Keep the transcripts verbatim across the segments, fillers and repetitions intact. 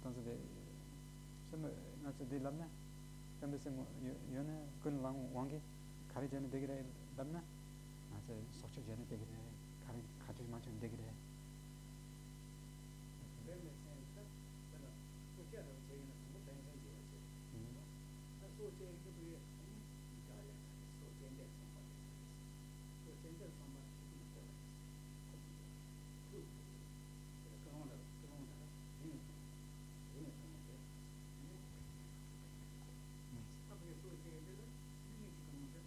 entonces de some no se de lamna tambe se yone kun lang wangi kari jene degre lamna na se socha jene degre kari kari ma chen degre belle senza però socha ro che na mo ben sen je che na socha ke tu ye ga ya socha inde samba socha inde samba ki to ku pero como la como la ni ni como que apa que socha inde ni como que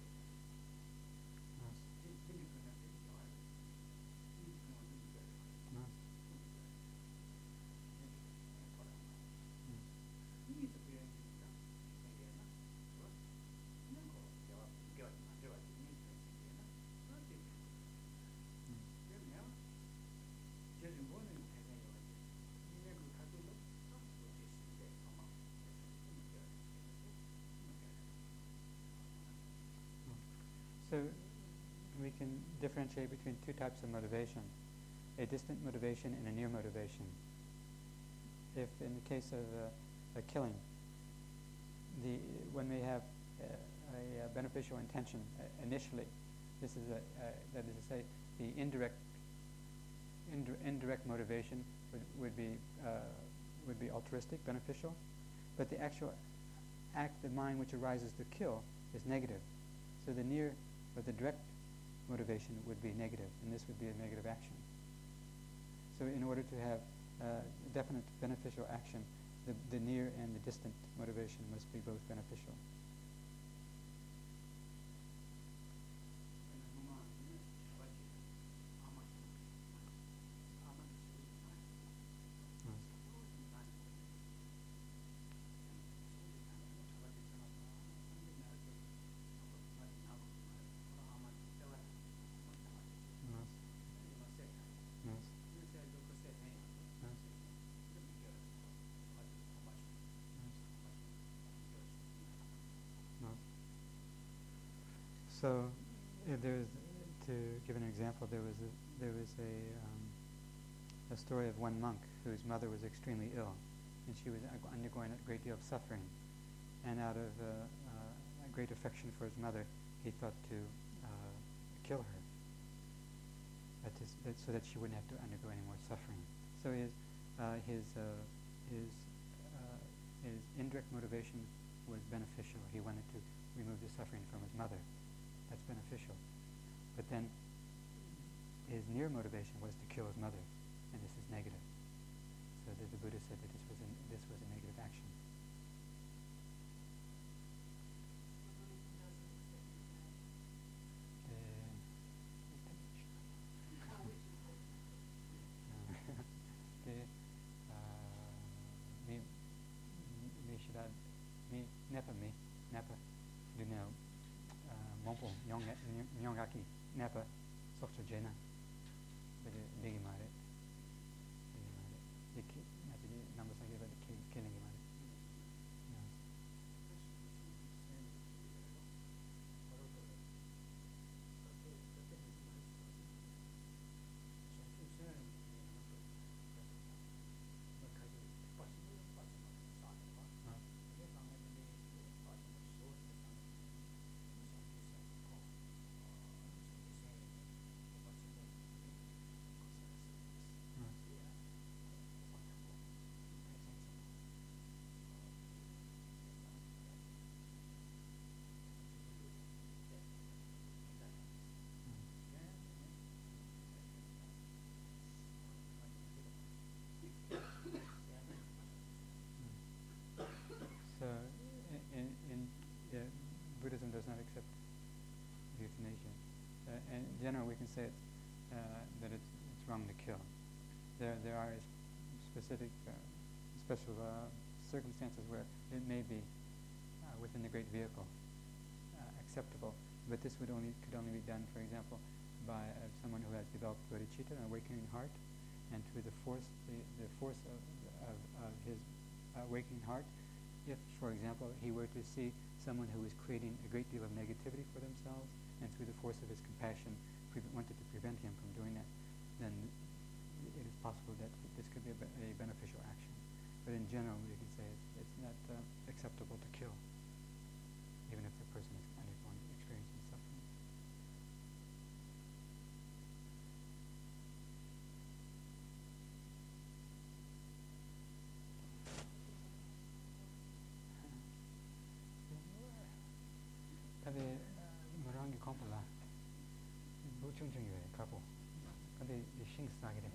So we can differentiate between two types of motivation, a distant motivation and a near motivation. If in the case of uh, a killing, the, when we have uh, a, a beneficial intention uh, initially, this is a, uh, that is to say, the indirect ind- indirect motivation would, would be uh, would be altruistic, beneficial, but the actual act of mind which arises to kill is negative. So the near or the direct motivation would be negative, and this would be a negative action. So in order to have uh, definite beneficial action, the, the near and the distant motivation must be both beneficial. So, uh, there's, to give an example, there was a, there was a, um, a story of one monk whose mother was extremely ill, and she was undergoing a great deal of suffering. And out of uh, uh, a great affection for his mother, he thought to uh, kill her, that is, that, so that she wouldn't have to undergo any more suffering. So his uh, his uh, his uh, his indirect motivation was beneficial. He wanted to remove the suffering from his mother. That's beneficial. But then his near motivation was to kill his mother, and this is negative. So the, the Buddha said that this was a, this was a negative action. Mi mi shida mi nepa mi nepa dunno mompo nyongaki nepa sokcho jena bede begi mare begi mare iki nati number sangi bede killing mare So, in, in yeah, Buddhism does not accept euthanasia. Uh, and in general, we can say it's, uh, that it's, it's wrong to kill. There, there are specific, uh, special uh, circumstances where it may be uh, within the great vehicle uh, acceptable, but this would only could only be done, for example, by uh, someone who has developed bodhicitta, an awakening heart, and through the force, the, the force of, of, of his awakening heart. If, for example, he were to see someone who was creating a great deal of negativity for themselves, and through the force of his compassion pre- wanted to prevent him from doing that, then it is possible that this could be a, be- a beneficial action. But general, we could say it's, it's not uh, acceptable to kill, even if the person is undergoing experiencing suffering. Tapi merangi kompala, bucung cung yue kapo, kandi di shing sagire,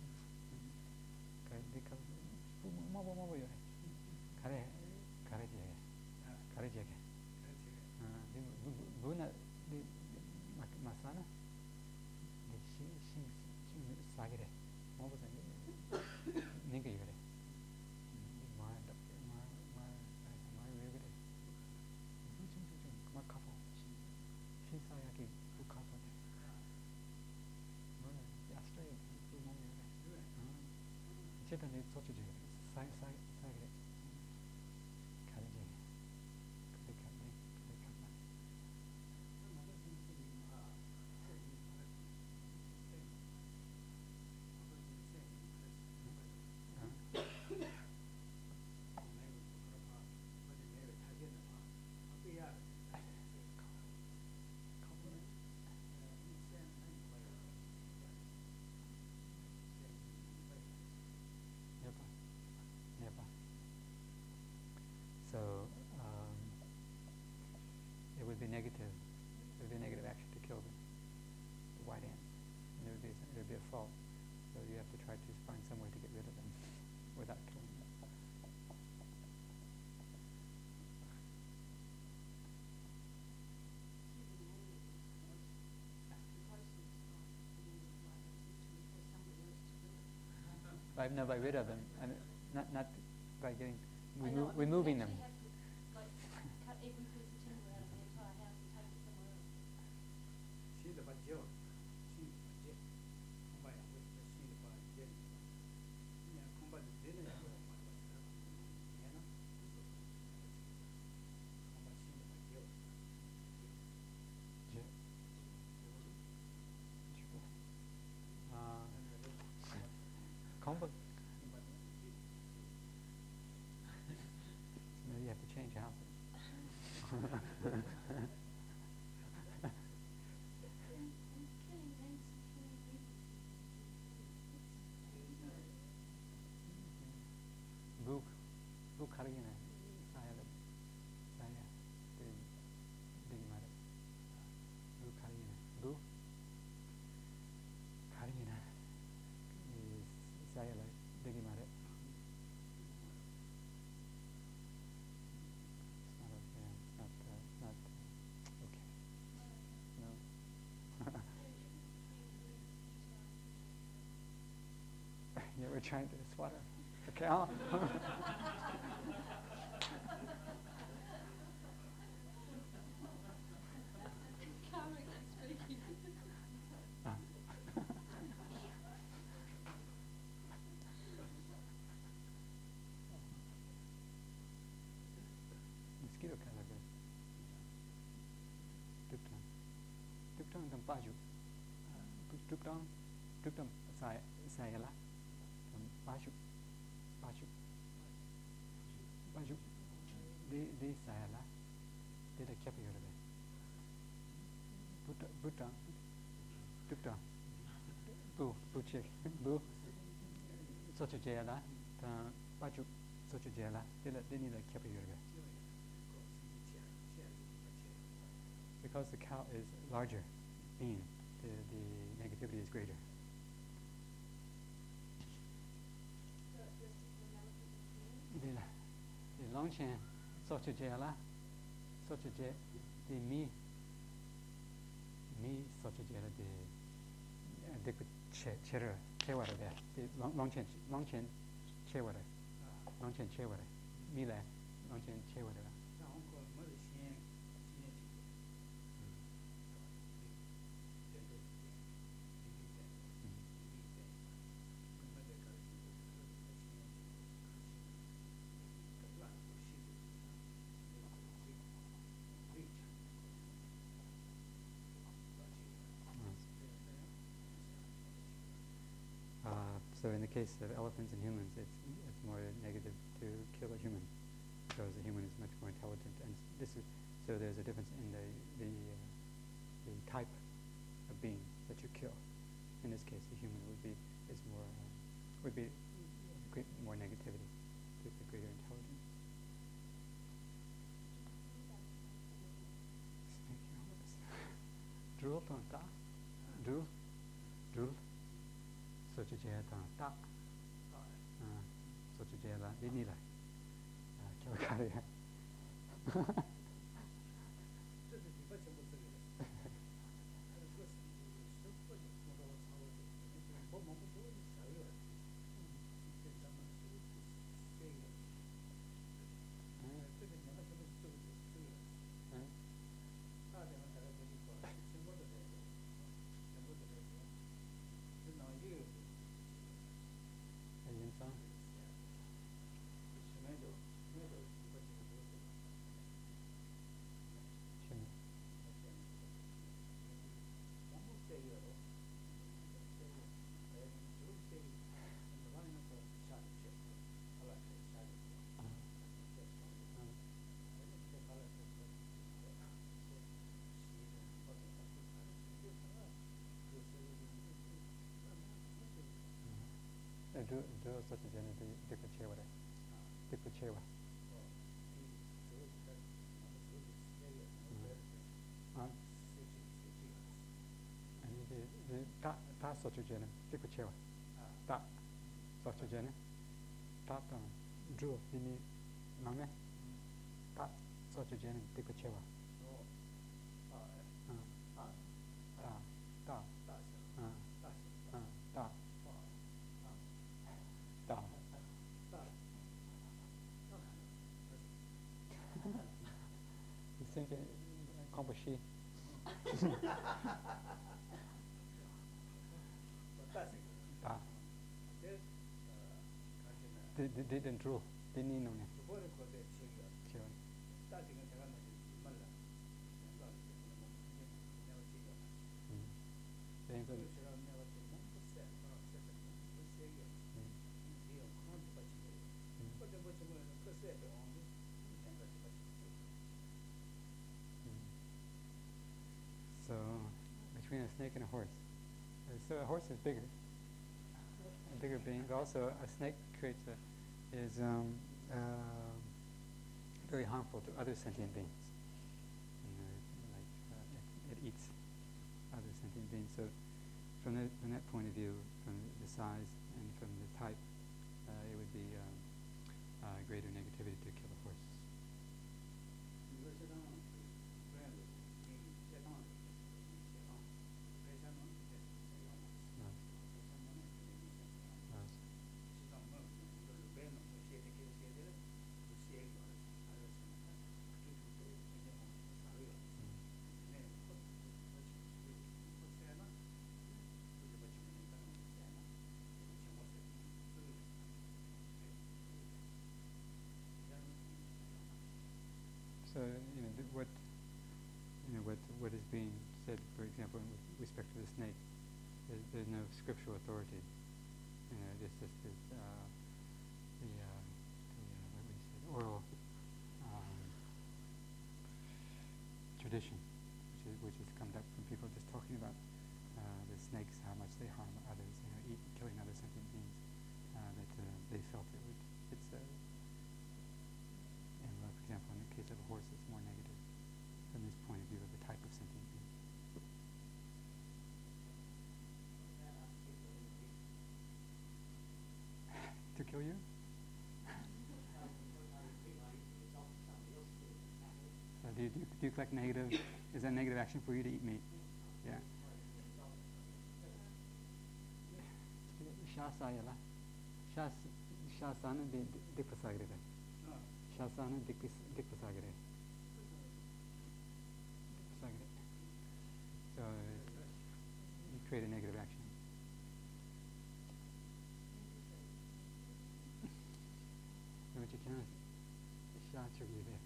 kandi kap, mabo mabo yue, kare kare jege, kare jege, di bu na di masana, di shing shing shing sagire, mabo sagire, ninga yue, ma ma ma ma yue. Kapo, Shinsayaki, Kapo. Yesterday, two more years. Chitan is such a jig. Sai sai sai. Kaji. Kaji kaji kaji kaji. So um, it would be negative. It would be a negative action to kill the, the white ants. And there would be there would be a fault. So you have to try to find some way to get rid of them without killing them. By, no, by rid of them, and not not by getting remo- removing them. Have to, like, cut every piece of timber out of the entire house and take it somewhere else. She the budget, she the budget. Combine with the she the budget. Yeah, combine the dinner. Yeah, no. Combine she the budget. Uh, combo. Maybe you have to change houses. Bu, bu karina saya le, saya di di mana? Bu karina, bu karina is saya le di mana? It's not okay. It's not uh, not okay. No. Yeah, we're trying to swatter. Okay. Oh. Ah. Mosquito killer good. Dupton. Dupton dan baju. Dupton. Dupton saya saya lah. Baju. Baju. Baju. Di di saya lah. Dia dah kiap ya dah. Buta buta. Dupton. Bu bu cek. Bu. Socho jaya lah. Dan baju socho jaya lah. Dia dah dia ni dah kiap ya dah. Because the cow is larger being, the, the negativity is greater. The the longchen socho jaya lah. Socho jaya the mi mi socho jaya the the che chera chewara there. The longchen longchen chewara. Longchen chewara. Mi la longchen chewara. So in the case of elephants and humans, it's, it's more negative to kill a human because the human is much more intelligent. And this is so there's a difference in the the uh, the type of being that you kill. In this case, the human would be is more uh, would be great, more negativity to the greater intelligence. Drool tong ta, drool, drool. So chu che tong ta, so chu che la di ni la, kyo ka re. 这是底下全部这个的，还有个是生活的工作操作的，我们不说的少有的，这咱们是这个，呃，这个两个全部都是这个，大点的大概这里说，全部都这个，全部都这个，这哪有？ 很严重。 前面就前面就底下全部都是。 Do do such a gender dikpa chewa re, dikpa chewa. And the the ta ta such a gender dikpa chewa, ta such a gender, ta ta do ini name, ta such a gender dikpa chewa. Ta ta ta ta. Da. He's thinking, Kambashi. Da. Did didn't drool. Didn't know him. So, between a snake and a horse. Uh, so a horse is bigger, a bigger being. But also, a snake creates a, is um, uh, very harmful to other sentient beings. And, uh, like uh, it, it eats other sentient beings. So, from that from that point of view, from the size and from the type, uh, it would be um, uh, greater negativity to kill a horse. So you know th- what you know what what is being said, for example, with respect to the snake, there's, there's no scriptural authority. You know, it's just this, uh, the, uh, the uh, what we said, oral um, tradition, which is which has come up from people just talking about uh, the snakes, how much they harm others, you know, eat, killing other sentient beings. Uh, that uh, they felt it would. It's uh, and uh, for example, in the case of a horse, it's more negative from this point of view of the type of sentient being. To kill you? So do you, do you do you collect negative? Is that negative action for you to eat meat? Yeah. Shasa yala. Shas shasana di dikpasagre. Shasana dikpasagre. So you create a negative action. But you cannot shot you there.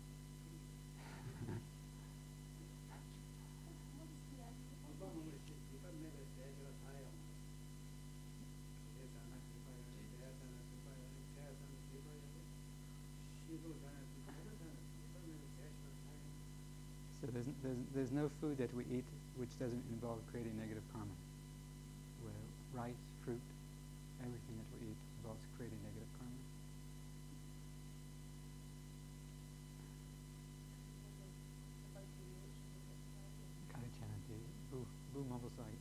doesn't, there's, there's no food that we eat which doesn't involve creating negative karma. Where rice, fruit, everything that we eat involves creating negative karma. Karachana de bu bu mabosai.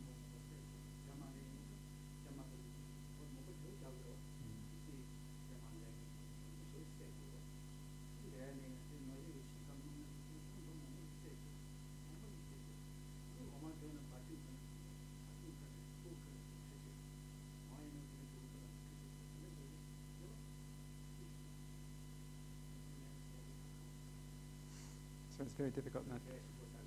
So it's very difficult not to.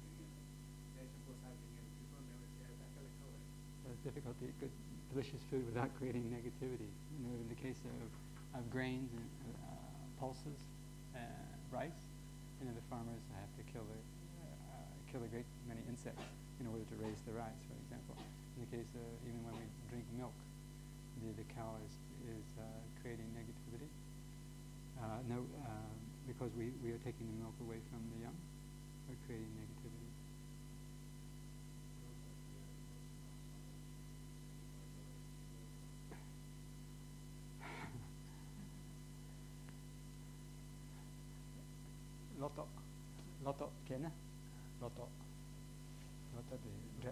It's difficult to eat good, delicious food without creating negativity. You know, in the case of, of grains and uh, pulses, uh, rice, you know, the farmers have to kill the uh, kill a great many insects in order to raise the rice, for example. In the case of even when we drink milk, the, the cow is is uh, creating negativity. Uh, no, uh, because we, we are taking the milk away from the young, we're creating negativity. Loto, loto, kena, loto, loto de dra,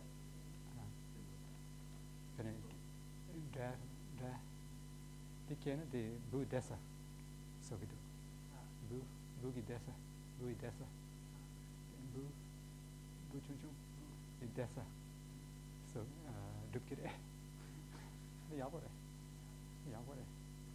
kena dra dra, de kena de bu desa, so we do. Bu, boogie desa, boogie desa, bu, bu chung chung, the desa. So, uh, dupkire, the yabore, the yabore.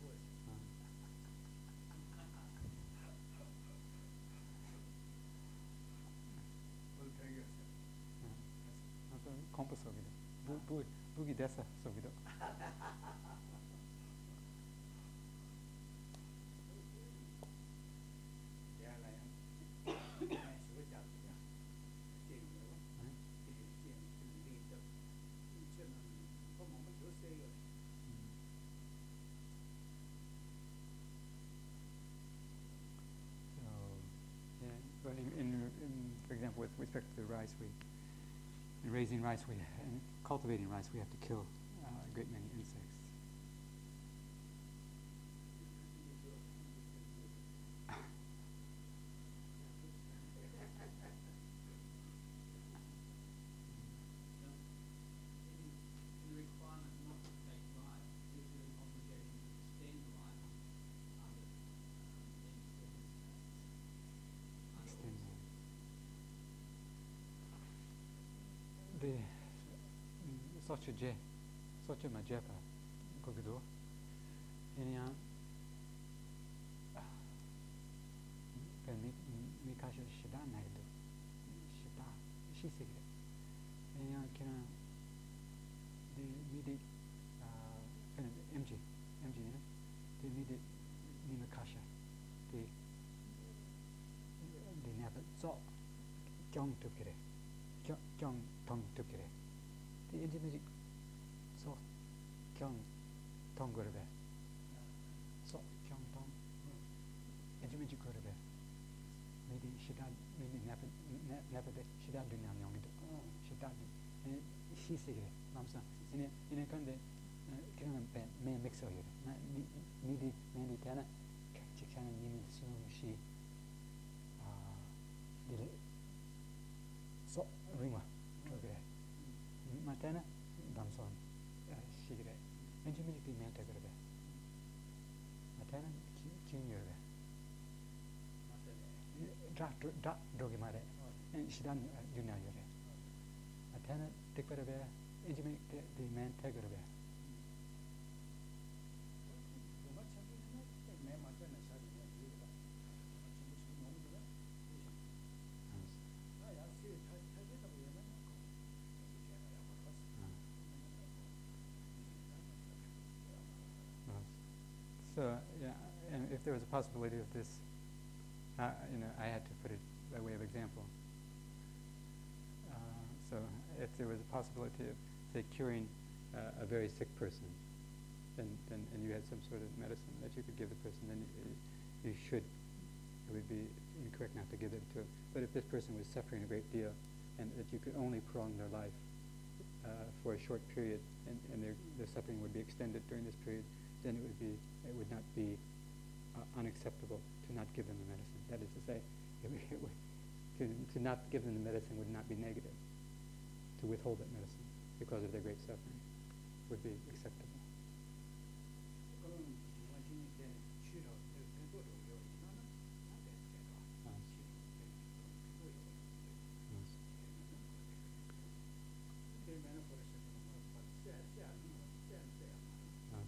Compass so we do. Bu, bu, boogie desa, so we do. But in, in, in, for example, with respect to the rice, we, in raising rice, we, and cultivating rice, we have to kill uh, a great many insects. The socha je, socha majepa, gogido, enya, per mi mi kasha shida naido, shida, shisigre, enya kena, the midi, uh, M G, M G, yeah, the midi, nima kasha, the, the never so, kyong tukire. Kyong tong tukire. The Indian music so kyong tong gorbe. So kyong tong. Indian music gorbe. Maybe shidad maybe never never de shidad dunyam yongido. Shidad and she sigre. Namsa. In a in a kind of kind of me mix of it. Maybe maybe tana chikana nimi sum she uh the so rima togre matana damson shigre enjimini ki meta grebe matana junior dra dra dogi mare en shidan junior yore matana tikperebe enjimini the man tagrebe So, yeah, and if there was a possibility of this, uh, you know, I had to put it by way of example. Uh, so, if there was a possibility of, say, curing uh, a very sick person, then, then, and you had some sort of medicine that you could give the person, then you, you should it would be incorrect not to give it to. But if this person was suffering a great deal, and that you could only prolong their life uh, for a short period, and, and their, their suffering would be extended during this period, then it would be it would not be uh, unacceptable to not give them the medicine. That is to say, it, would- it would, to, to not give them the medicine would not be negative. To withhold that medicine because of their great suffering would be acceptable. 그런 원진이 된 치료 그거로 요리는 나한테 제가 아. 치료 그거로 그러면 버릇을 뭐 쎄쎄 쎄쎄 Uh,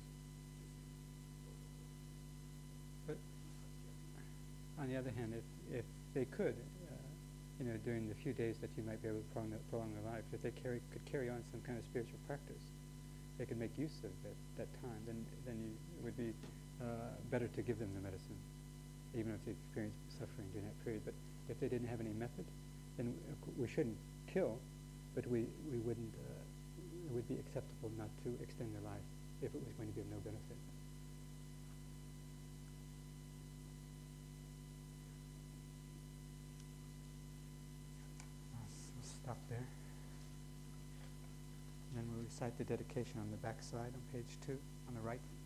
but on the other hand, if, if they could, uh, you know, during the few days that you might be able to prolong, the, prolong their life, if they carry, could carry on some kind of spiritual practice, they could make use of that, that time, then, then you, it would be uh, better to give them the medicine, even if they experience suffering during that period. But if they didn't have any method, then we shouldn't kill, but we, we wouldn't, uh, it would be acceptable not to extend their life if it was going to be of no benefit. We'll stop there. Then we'll recite the dedication on the back side on page two, on the right.